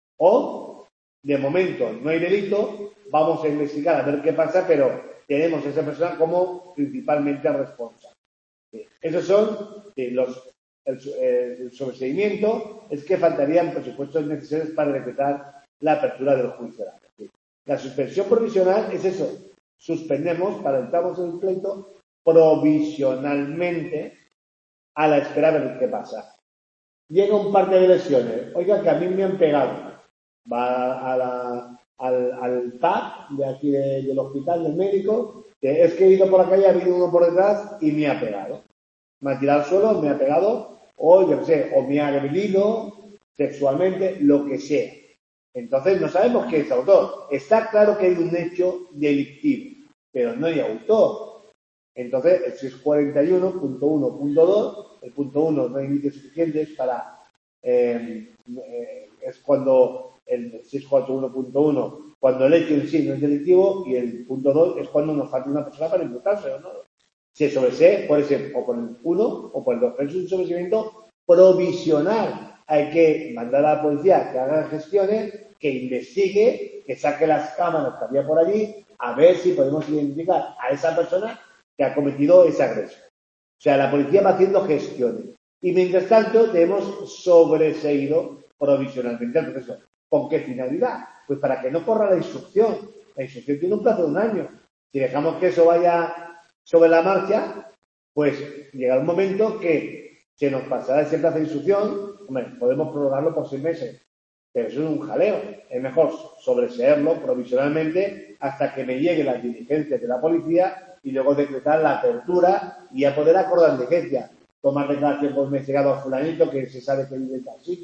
O, de momento, no hay delito, vamos a investigar a ver qué pasa, pero tenemos a esa persona como principalmente responsable. Esos son eh, los el, el sobreseimiento, es que faltarían presupuestos necesarios para decretar la apertura del juicio. La suspensión provisional es eso. Suspendemos, paralizamos el pleito provisionalmente a la espera de ver qué pasa. Llega un par de agresiones. Oiga, que a mí me han pegado. Va a la, al, al P A C de aquí de, del hospital, del médico, que es que he ido por la calle, ha habido uno por detrás y me ha pegado. Me ha tirado al suelo, me ha pegado, o yo qué sé, o me ha agredido sexualmente, lo que sea. Entonces no sabemos quién es el autor. Está claro que hay un hecho delictivo, pero no hay autor. Entonces el seiscientos cuarenta y uno punto uno punto dos, el punto uno no hay indicios suficientes para... Eh, eh, es cuando el seiscientos cuarenta y uno punto uno, cuando el hecho en sí no es delictivo, y el punto dos es cuando nos falta una persona para imputarse, ¿o no? Si es sobresee, puede ser o por el uno o por el dos, pero es un sobreseimiento provisional. Hay que mandar a la policía que haga gestiones, que investigue, que saque las cámaras que había por allí, a ver si podemos identificar a esa persona que ha cometido esa agresión. O sea, la policía va haciendo gestiones. Y mientras tanto, tenemos sobreseído provisionalmente el proceso. ¿Con qué finalidad? Pues para que no corra la instrucción. La instrucción tiene un plazo de un año. Si dejamos que eso vaya sobre la marcha, pues llega un momento que se nos pasará ese plazo de instrucción. Hombre, podemos prorrogarlo por seis meses, pero eso es un jaleo. Es mejor sobreseerlo provisionalmente hasta que me lleguen las diligencias de la policía y luego decretar la apertura y a poder acordar diligencia. Tomar declaración, pues me he llegado a fulanito que se sabe que vive en tal sitio,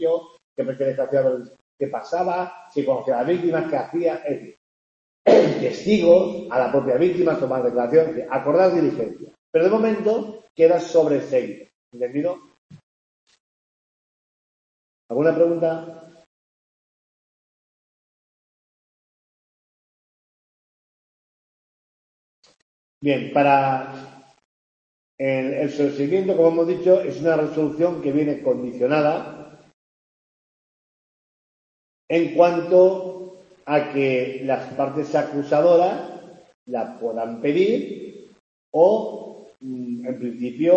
qué pertenecía a ver qué pasaba, si conocía a la víctima, qué hacía, es decir, testigos, a la propia víctima, tomar declaración, acordar diligencia. Pero de momento queda sobreseído. ¿Entendido? ¿Alguna pregunta? Bien, para el, el sobreseimiento, como hemos dicho, es una resolución que viene condicionada en cuanto a que las partes acusadoras la puedan pedir o, en principio,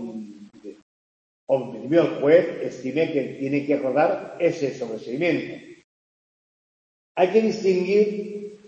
o en principio el juez estime que tiene que acordar ese sobreseimiento. Hay que distinguir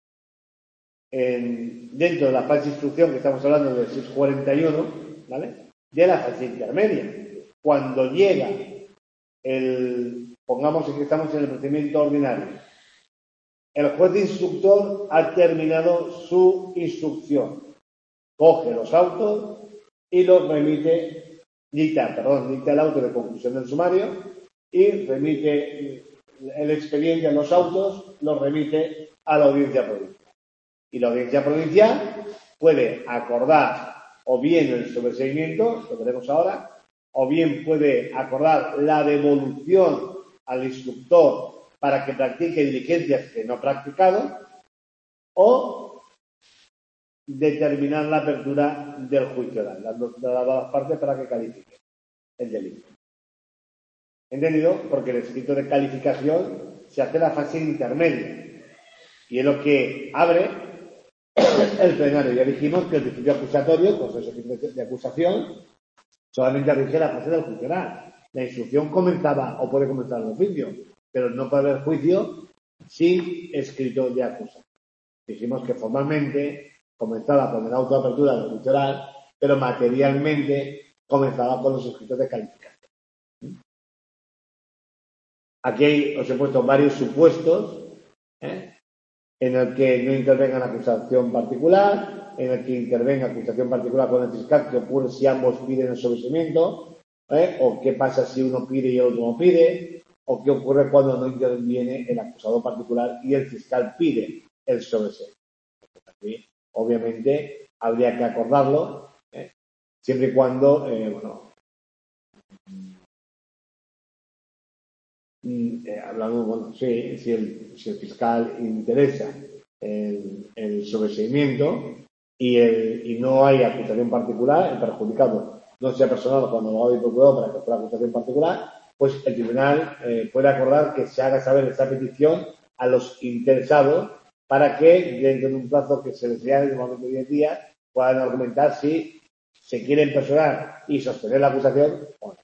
en, dentro de la fase de instrucción que estamos hablando del seiscientos cuarenta y uno, ¿vale?, de la fase intermedia. Cuando llega el, pongamos que estamos en el procedimiento ordinario, el juez instructor ha terminado su instrucción, coge los autos y los remite, dicta, perdón, dicta el auto de conclusión del sumario y remite el expediente en los autos, los remite a la audiencia provincial. Y la audiencia provincial puede acordar o bien el sobreseimiento, lo veremos ahora, o bien puede acordar la devolución al instructor para que practique diligencias que no ha practicado, o determinar la apertura del juicio oral, dando a las partes para que califique el delito. ¿Entendido? Porque el escrito de calificación se hace en la fase intermedia y es lo que abre el plenario. Ya dijimos que el principio acusatorio, pues el principio de acusación, solamente rige la fase del juicio oral. La instrucción comenzaba o puede comenzar el oficio, pero no puede haber juicio sin escrito de acusación. Dijimos que formalmente comenzaba con el auto de apertura del juicio oral, pero materialmente comenzaba con los escritos de calificación. Aquí os he puesto varios supuestos, ¿eh?, en el que no intervenga la acusación particular, en el que intervenga acusación particular con el fiscal, que ocurre si ambos piden el sobreseimiento, ¿eh?, o qué pasa si uno pide y el otro no pide, o qué ocurre cuando no interviene el acusado particular y el fiscal pide el sobreseimiento. Aquí, obviamente, habría que acordarlo, ¿eh?, siempre y cuando, eh, bueno, Eh, hablando, bueno, sí, si el, si el fiscal interesa el, el sobreseimiento y, el, y no hay acusación particular, el perjudicado no sea personado cuando lo ha procurado para que fuera acusación particular, pues el tribunal eh, puede acordar que se haga saber esta petición a los interesados para que, dentro de un plazo que se les dé normalmente diez días, puedan argumentar si se quieren personar y sostener la acusación o no.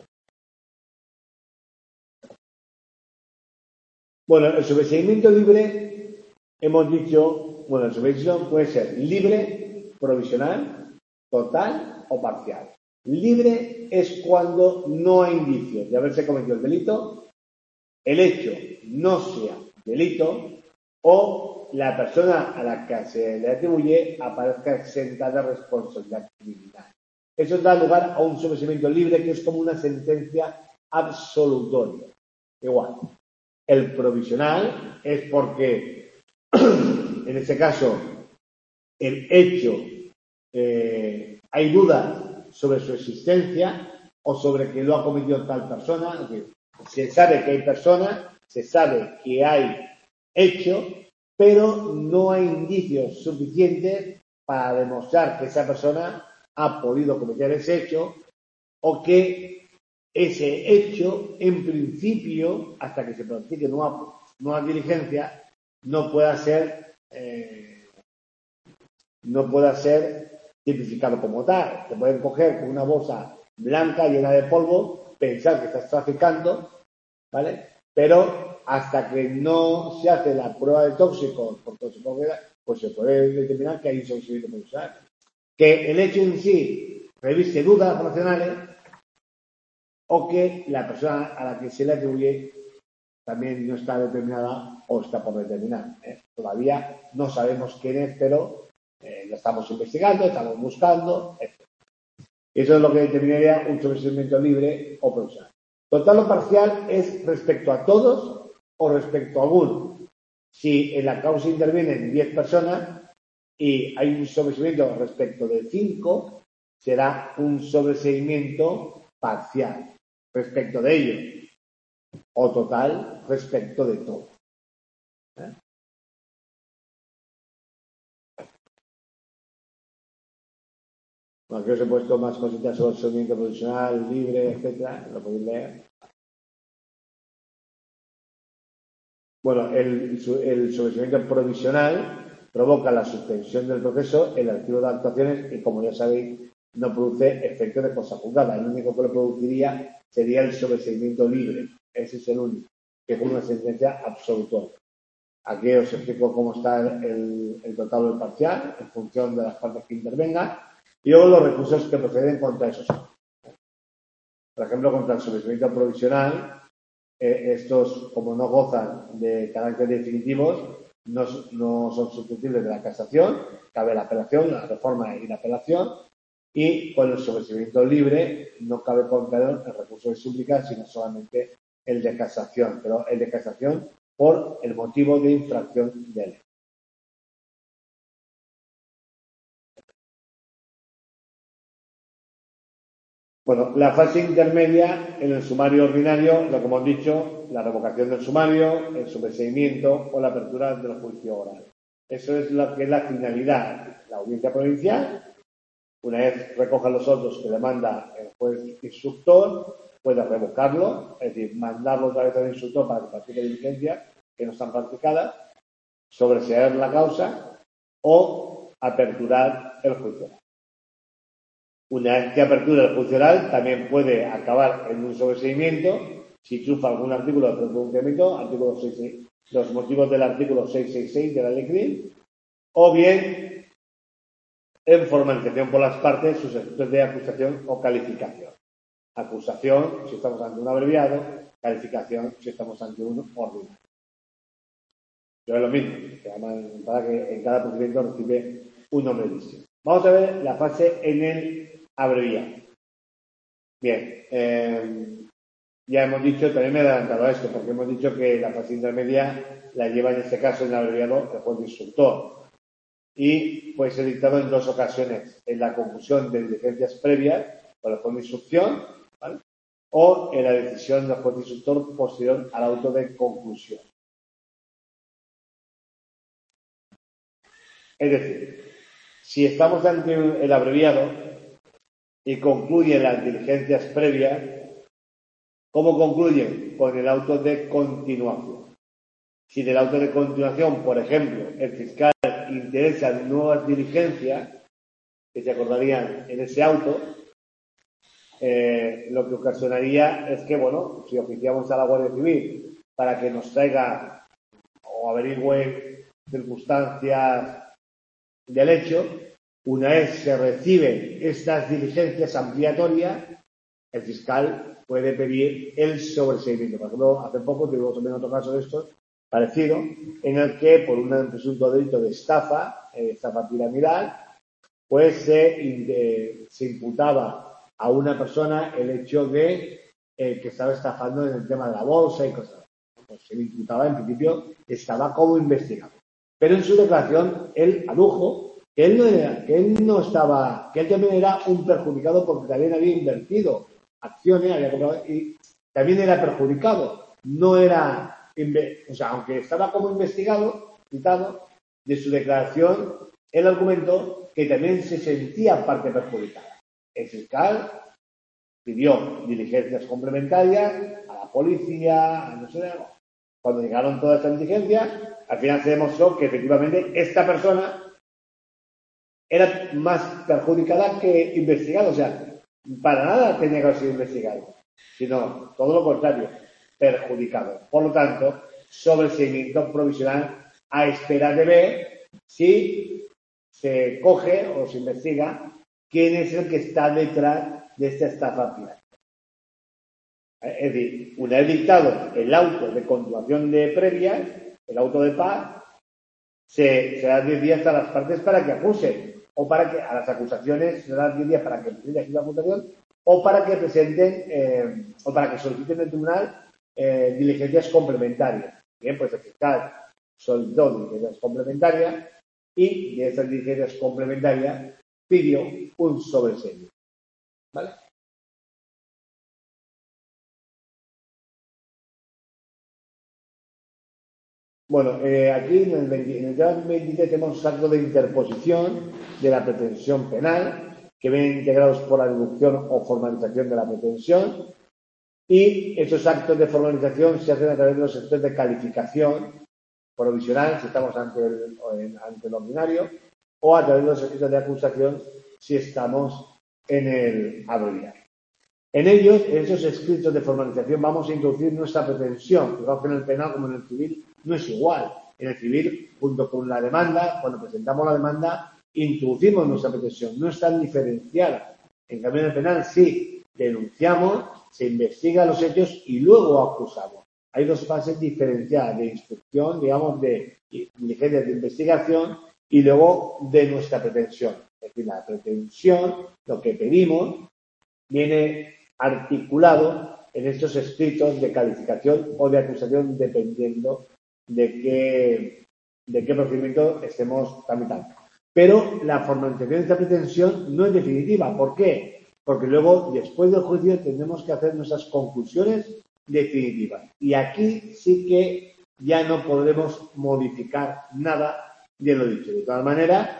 Bueno, el sobreseimiento libre, hemos dicho, bueno, el sobreseimiento puede ser libre, provisional, total o parcial. Libre es cuando no hay indicios de haberse cometido el delito, el hecho no sea delito o la persona a la que se le atribuye aparezca exenta de responsabilidad criminal. Eso da lugar a un sobreseimiento libre que es como una sentencia absolutoria. Igual. El provisional es porque, en este caso, el hecho, eh, hay dudas sobre su existencia o sobre que lo ha cometido tal persona. Es decir, se sabe que hay persona, se sabe que hay hecho, pero no hay indicios suficientes para demostrar que esa persona ha podido cometer ese hecho o que ese hecho, en principio, hasta que se practique nueva, nueva diligencia, no pueda ser eh, no pueda ser tipificado como tal. Te pueden coger con una bolsa blanca llena de polvo, pensar que estás traficando, ¿vale? Pero hasta que no se hace la prueba de tóxicos por toxicidad, pues se puede determinar que hay un sobreseimiento provisional. Que el hecho en sí reviste dudas racionales, o que la persona a la que se le atribuye también no está determinada o está por determinar. ¿eh? Todavía no sabemos quién es, pero eh, lo estamos investigando, estamos buscando, etcétera. Eso es lo que determinaría un sobreseimiento libre o provisional. Total o parcial es respecto a todos o respecto a alguno. Si en la causa intervienen diez personas y hay un sobreseimiento respecto de cinco, será un sobreseimiento parcial respecto de ellos o total respecto de todo. ¿Eh? Bueno, aquí os he puesto más cositas sobre el sobreseimiento provisional, libre, etcétera. Lo podéis leer. Bueno, el, el sobreseimiento provisional provoca la suspensión del proceso, el archivo de actuaciones y, como ya sabéis, no produce efecto de cosa juzgada. El único que lo produciría sería el sobreseimiento libre. Ese es el único, que es una sentencia absolutoria. Aquí os explico cómo está el, el total o el parcial en función de las partes que intervengan y luego los recursos que proceden contra esos. Por ejemplo, contra el sobreseimiento provisional, eh, estos, como no gozan de carácter definitivos, no, no son susceptibles de la casación, cabe la apelación, la reforma y la apelación, y con el sobreseimiento libre no cabe contraer el recurso de súplica, sino solamente el de casación, pero el de casación por el motivo de infracción de ley. Bueno, la fase intermedia en el sumario ordinario, lo que hemos dicho, la revocación del sumario, el sobreseimiento o la apertura del juicio oral. Eso es lo que es la finalidad. La audiencia provincial, una vez recoja los otros que demanda el juez instructor, puede revocarlo, es decir, mandarlo otra vez al instructor para que practique diligencias que no están practicadas, sobreseer la causa o aperturar el juicio oral. Una vez que apertura el juicio oral, también puede acabar en un sobreseimiento si chufa algún artículo de pronunciamiento, artículo seis seis seis, los motivos del artículo seiscientos sesenta y seis de la ley CRIM, o bien en formalización por las partes sus efectos de acusación o calificación. Acusación si estamos ante un abreviado, calificación si estamos ante un ordinario. Yo es lo mismo, que para que en cada procedimiento recibe un nombre distinto. Vamos a ver la fase en el abreviado. Bien, eh, ya hemos dicho, también me he adelantado a esto, porque hemos dicho que la fase intermedia la lleva en este caso en el abreviado el juez instructor. Y puede ser dictado en dos ocasiones, en la conclusión de diligencias previas por el juez de instrucción, ¿vale? O en la decisión del juez instructor posterior al auto de conclusión. Es decir, si estamos ante el abreviado y concluyen las diligencias previas, ¿cómo concluyen? Con el auto de continuación. Si del auto de continuación, por ejemplo, el fiscal interesa nuevas diligencias que se acordarían en ese auto, eh, lo que ocasionaría es que, bueno, si oficiamos a la Guardia Civil para que nos traiga o averigüe circunstancias del hecho, una vez se reciben estas diligencias ampliatorias, el fiscal puede pedir el sobreseimiento. Por ejemplo, hace poco tuvimos también otro caso de estos, parecido, en el que por un presunto delito de estafa, eh, estafa piramidal, pues se, eh, se imputaba a una persona el hecho de eh, que estaba estafando en el tema de la bolsa y cosas así. Pues se le imputaba, en principio, estaba como investigado. Pero en su declaración, él adujo que él no era, que él no estaba, que él también era un perjudicado porque también había invertido acciones, había comprado y también era perjudicado. No era, o sea, aunque estaba como investigado, citado, de su declaración, él argumentó que también se sentía parte perjudicada. El fiscal pidió diligencias complementarias a la policía, a no sé, cuando llegaron todas estas diligencias, al final se demostró que efectivamente esta persona era más perjudicada que investigada. O sea, para nada tenía que haber sido investigado, sino todo lo contrario, perjudicado. Por lo tanto, sobreseimiento provisional a esperar de ver si se coge o se investiga quién es el que está detrás de esta estafa piramidal. Es decir, una vez dictado el auto de continuación de previas, el auto de paz, se, se da diez días a las partes para que acusen, o para que a las acusaciones se dan diez días para que presenten la acusación, o para que presenten eh, o para que soliciten el tribunal eh, diligencias complementarias. Bien, pues el fiscal solicitó diligencias complementarias y de esas diligencias complementarias pidió un sobreseño. ¿Vale? Bueno, eh, aquí en el, veinte, en el tema veintitrés tenemos actos de interposición de la pretensión penal, que vienen integrados por la deducción o formalización de la pretensión, y esos actos de formalización se hacen a través de los efectos de calificación provisional, si estamos ante el, ante el ordinario, o a través de los efectos de acusación, si estamos en el abreviado. En ellos, en esos escritos de formalización, vamos a introducir nuestra pretensión. Fijaos que en el penal como en el civil no es igual. En el civil, junto con la demanda, cuando presentamos la demanda, introducimos nuestra pretensión. No es tan diferenciada. En cambio, en el penal sí, denunciamos, se investigan los hechos y luego acusamos. Hay dos fases diferenciadas de instrucción, digamos, de diligencias de investigación y luego de nuestra pretensión. Es decir, la pretensión, lo que pedimos, viene articulado en estos escritos de calificación o de acusación dependiendo de qué, de qué procedimiento estemos tramitando. Pero la formalización de esta pretensión no es definitiva. ¿Por qué? Porque luego, después del juicio, tendremos que hacer nuestras conclusiones definitivas. Y aquí sí que ya no podremos modificar nada de lo dicho. De todas maneras,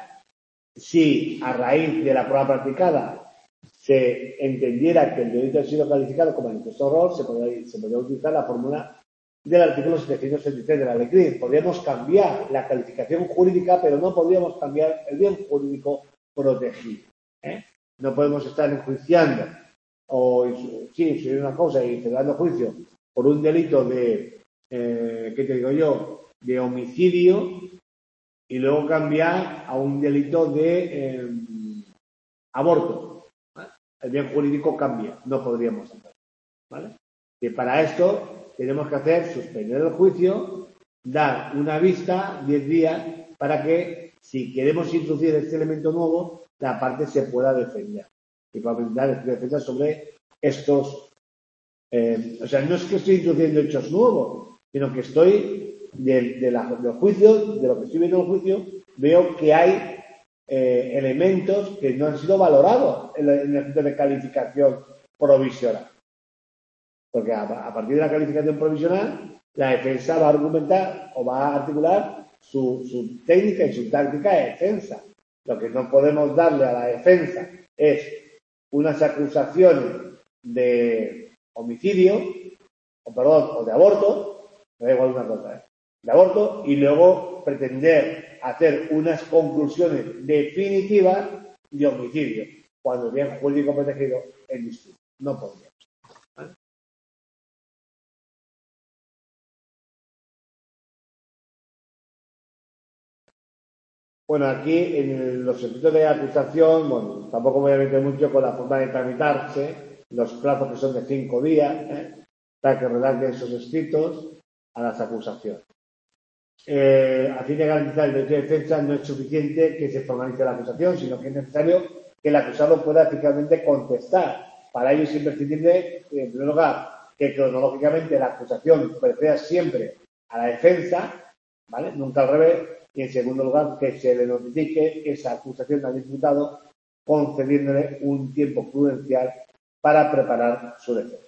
si a raíz de la prueba practicada se entendiera que el delito ha sido calificado como manifiesto error, se podría, se podría utilizar la fórmula del artículo setecientos setenta y tres de la Ley C R I M. Podríamos cambiar la calificación jurídica, pero no podríamos cambiar el bien jurídico protegido. ¿eh? No podemos estar enjuiciando o, sí, si hay una cosa y celebrando juicio por un delito de, eh, ¿qué te digo yo?, de homicidio y luego cambiar a un delito de eh, aborto. El bien jurídico cambia, no podríamos hacerlo, ¿vale? Y para esto tenemos que hacer suspender el juicio, dar una vista, diez días, para que, si queremos introducir este elemento nuevo, la parte se pueda defender. Y para dar defensa sobre estos... Eh, o sea, no es que estoy introduciendo hechos nuevos, sino que estoy, de, de la, del juicio, de lo que estoy viendo en el juicio, veo que hay Eh, elementos que no han sido valorados en, la, en el efecto de calificación provisional. Porque a, a partir de la calificación provisional, la defensa va a argumentar o va a articular su, su técnica y su táctica de defensa. Lo que no podemos darle a la defensa es unas acusaciones de homicidio, o perdón, o de aborto, me da igual una cosa, ¿eh? de aborto, y luego pretender hacer unas conclusiones definitivas de homicidio, cuando el bien jurídico protegido es distinto. No podríamos. ¿Vale? Bueno, aquí en los efectos de acusación, bueno, tampoco me voy a meter mucho con la forma de tramitarse, los plazos que son de cinco días, ¿eh? para que redacten esos escritos a las acusaciones. Eh, a fin de garantizar el derecho de defensa, no es suficiente que se formalice la acusación, sino que es necesario que el acusado pueda eficazmente contestar. Para ello es imprescindible, en primer lugar, que cronológicamente la acusación preceda siempre a la defensa, ¿vale? Nunca al revés, y en segundo lugar, que se le notifique esa acusación al imputado, concediéndole un tiempo prudencial para preparar su defensa.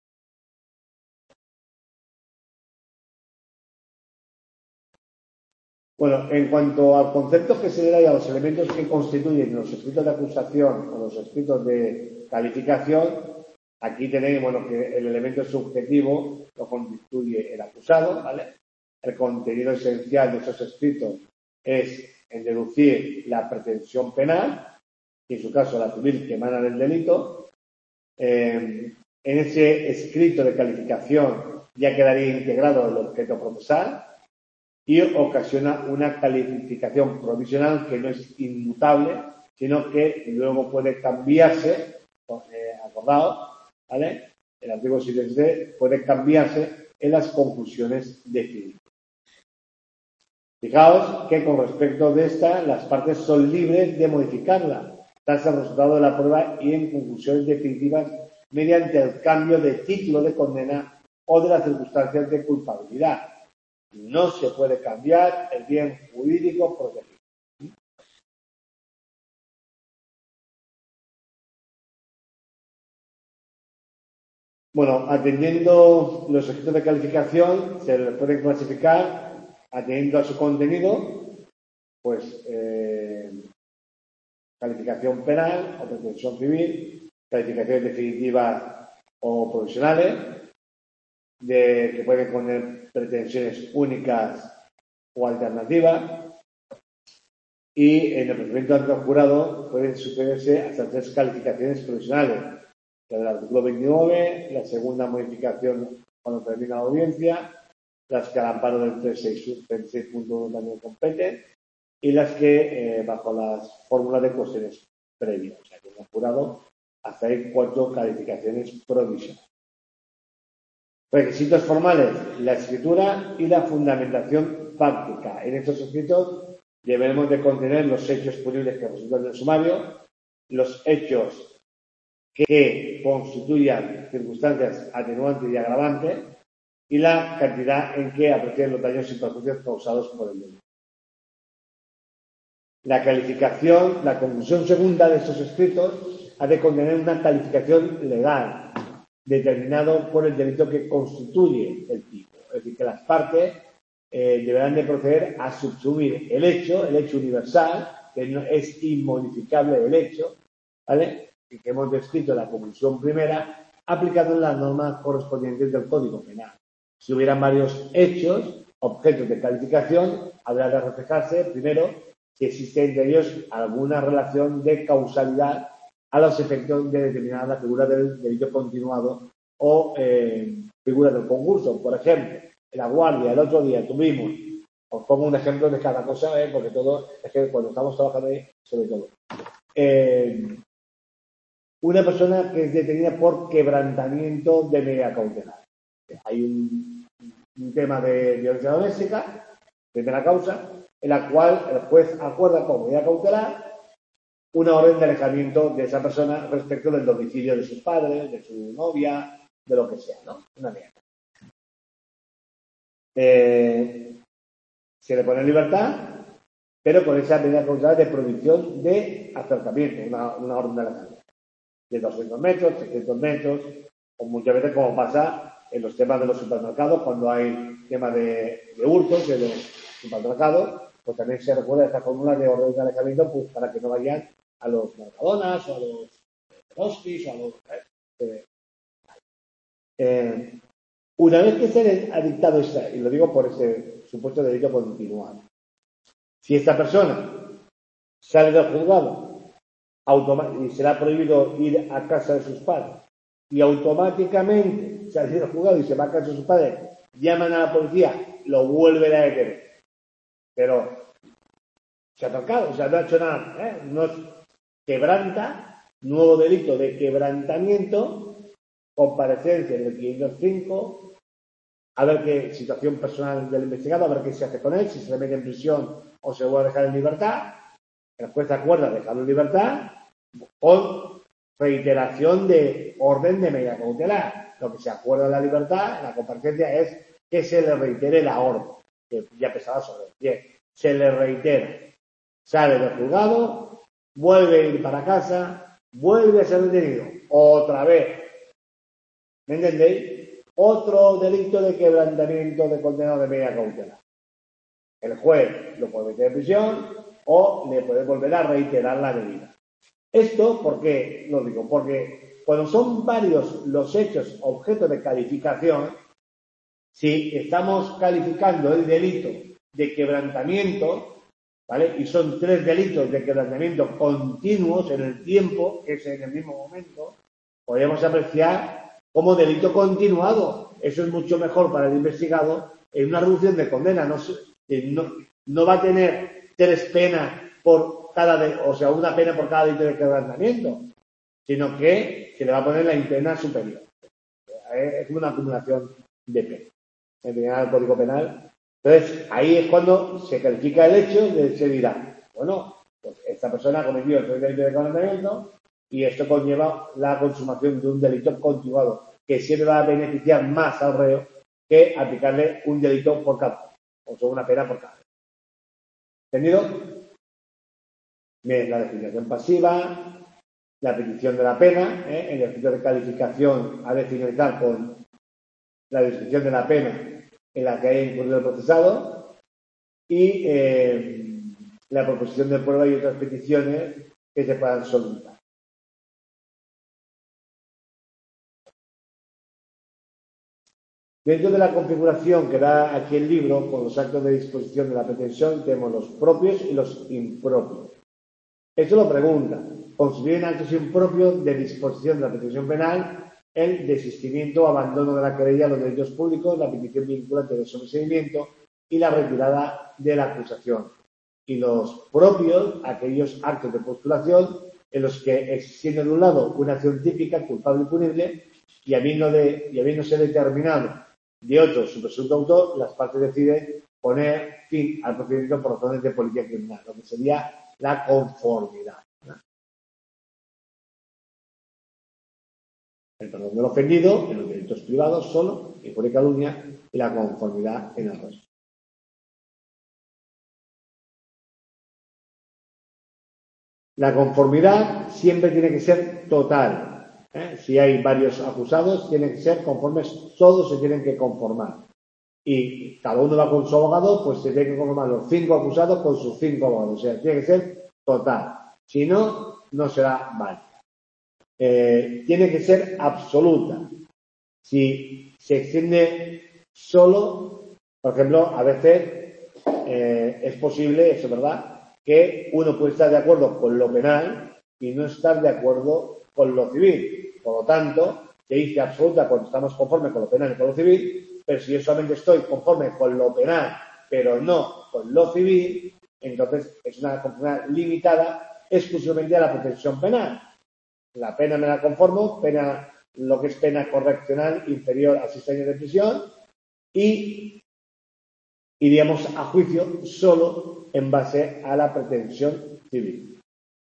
Bueno, en cuanto al concepto que se le da y a los elementos que constituyen los escritos de acusación o los escritos de calificación, aquí tenéis, bueno, que el elemento subjetivo lo constituye el acusado, ¿vale? El contenido esencial de esos escritos es en deducir la pretensión penal, y en su caso la civil que emana del delito. Eh, en ese escrito de calificación ya quedaría integrado el objeto procesal, y ocasiona una calificación provisional que no es inmutable, sino que luego puede cambiarse, eh, acordado, ¿vale? El artículo setenta y tres puede cambiarse en las conclusiones definitivas. Fijaos que con respecto de esta, las partes son libres de modificarla. tras el resultado de la prueba y en conclusiones definitivas mediante el cambio de título de condena o de las circunstancias de culpabilidad. No se puede cambiar el bien jurídico protegido. Bueno, atendiendo los efectos de calificación, se les pueden clasificar atendiendo a su contenido, pues eh, calificación penal o pretensión civil, calificaciones definitivas o provisionales, de, que pueden poner pretensiones únicas o alternativas, y en el procedimiento ante el jurado pueden sucederse hasta tres calificaciones provisionales: la del artículo veintinueve, la segunda modificación cuando termina la audiencia, las que al amparo del treinta y seis punto uno también competen, y las que eh, bajo las fórmulas de cuestiones previas. O sea, que en el jurado hasta hay cuatro calificaciones provisionales. Requisitos formales: la escritura y la fundamentación fáctica. En estos escritos deberemos de contener los hechos punibles que resultan del sumario, los hechos que constituyan circunstancias atenuantes y agravantes y la cantidad en que aprecian los daños y perjuicios causados por el delito. La calificación, la conclusión segunda de estos escritos ha de contener una calificación legal determinado por el delito que constituye el tipo. Es decir, que las partes eh, deberán de proceder a subsumir el hecho, el hecho universal, que no es inmodificable el hecho, ¿vale?, que hemos descrito en la conclusión primera, aplicando las normas correspondientes del Código Penal. Si hubieran varios hechos, objetos de calificación, habrá de reflejarse, primero, si existe entre ellos alguna relación de causalidad a los efectos de determinada la figura del delito continuado o eh, figura del concurso. Por ejemplo, en la guardia, el otro día tuvimos, os pongo un ejemplo de cada cosa, ¿eh? Porque todo, es que cuando estamos trabajando ahí, sobre todo. Eh, una persona que es detenida por quebrantamiento de medida cautelar. Hay un, un tema de violencia doméstica, primera causa, en la cual el juez acuerda con medida cautelar una orden de alejamiento de esa persona respecto del domicilio de sus padres, de su novia, de lo que sea, ¿no? Una medida. Eh, se le pone en libertad, pero con esa medida cautelar de prohibición de acercamiento, una, una orden de alejamiento de doscientos metros, trescientos metros, o muchas veces como pasa en los temas de los supermercados, cuando hay temas de, de hurtos de los supermercados, pues también se recuerda esta fórmula de orden de alejamiento, pues para que no vayan a los Mercadonas o a los Hostis o a los... Eh, eh, una vez que se ha dictado esta, y lo digo por ese supuesto delito continuado, si esta persona sale del juzgado y será prohibido ir a casa de sus padres y automáticamente sale del juzgado y se va a casa de sus padres, llaman a la policía, lo vuelven a detener, pero se ha tocado, o sea, no ha hecho nada, ¿eh? No quebranta, nuevo delito de quebrantamiento, comparecencia en el quinientos cinco, a ver qué situación personal del investigado, a ver qué se hace con él, si se le mete en prisión o se vuelve a dejar en libertad. El juez acuerda dejarlo en libertad con reiteración de orden de medida cautelar. Lo que se acuerda en la libertad, en la comparecencia, es que se le reitere la orden, que ya pesaba sobre el pie. Se le reitera. Sale del juzgado, vuelve a ir para casa, vuelve a ser detenido. Otra vez. ¿Me entendéis? Otro delito de quebrantamiento de condenado de medida cautelar. El juez lo puede meter en prisión o le puede volver a reiterar la medida. Esto, ¿por qué lo digo? Porque cuando son varios los hechos objeto de calificación, si estamos calificando el delito de quebrantamiento, ¿vale? Y son tres delitos de quebrantamiento continuos en el tiempo, que es en el mismo momento, podemos apreciar como delito continuado. Eso es mucho mejor para el investigado en una reducción de condena. No, no, no va a tener tres penas por cada, de, o sea, una pena por cada delito de quebrantamiento, sino que se le va a poner la pena superior. Es una acumulación de penas. En el Código Penal. Entonces, ahí es cuando se califica el hecho, de se dirá, bueno, Pues esta persona ha cometido el delito de calentamiento y esto conlleva la consumación de un delito continuado, que siempre va a beneficiar más al reo que aplicarle un delito por cada, o sea, una pena por cada. ¿Entendido? Bien, la definición pasiva, la petición de la pena, ¿eh? El ejercicio de calificación ha de finalizar con la descripción de la pena en la que haya incurrido el procesado y eh, la proposición de prueba y otras peticiones que se puedan solicitar. Dentro de la configuración que da aquí el libro, con los actos de disposición de la pretensión, tenemos los propios y los impropios. Esto lo pregunta. Constituyen actos impropios de disposición de la pretensión penal el desistimiento o abandono de la querella a los derechos públicos, la petición vinculante de sobreseimiento y la retirada de la acusación. Y los propios, aquellos actos de postulación en los que, existiendo de un lado una acción típica, culpable y punible, y habiendo de, y habiéndose determinado de otro su presunto autor, las partes deciden poner fin al procedimiento por razones de política criminal, lo que sería la conformidad. El perdón del ofendido en los delitos privados solo, y por calumnia, y la conformidad en el resto. La conformidad siempre tiene que ser total. ¿eh? Si hay varios acusados, tienen que ser conformes, todos se tienen que conformar. Y cada uno va con su abogado, pues se tienen que conformar los cinco acusados con sus cinco abogados. O sea, tiene que ser total. Si no, no será válido. Eh, tiene que ser absoluta. Si se extiende solo, por ejemplo, a veces eh, es posible, eso es verdad, que uno puede estar de acuerdo con lo penal y no estar de acuerdo con lo civil. Por lo tanto, se dice absoluta cuando estamos conformes con lo penal y con lo civil, pero si yo solamente estoy conforme con lo penal, pero no con lo civil, entonces es una conformidad limitada exclusivamente a la pretensión penal. La pena me la conformo, pena, lo que es pena correccional inferior a seis años de prisión, y iríamos a juicio solo en base a la pretensión civil.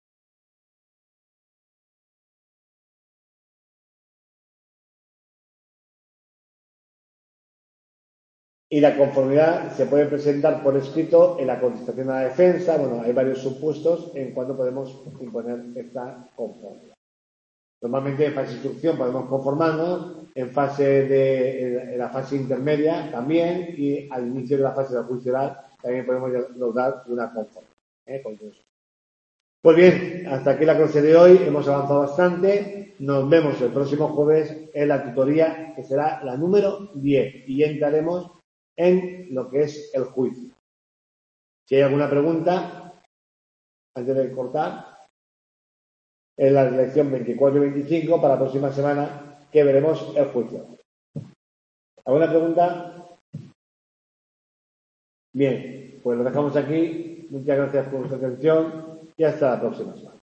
Y la conformidad se puede presentar por escrito en la contestación a la defensa. Bueno, hay varios supuestos en cuando podemos imponer esta conformidad. Normalmente en fase de instrucción podemos conformarnos, en fase de en la fase intermedia también, y al inicio de la fase de juicio oral también podemos lograr una conformidad. ¿eh? Pues bien, hasta aquí la clase de hoy, hemos avanzado bastante. Nos vemos el próximo jueves en la tutoría, que será la número diez, y entraremos en lo que es el juicio. Si hay alguna pregunta, antes de cortar, en la lección veinticuatro y veinticinco para la próxima semana, que veremos el juicio. ¿Alguna pregunta? Bien, pues lo dejamos aquí. Muchas gracias por su atención y hasta la próxima semana.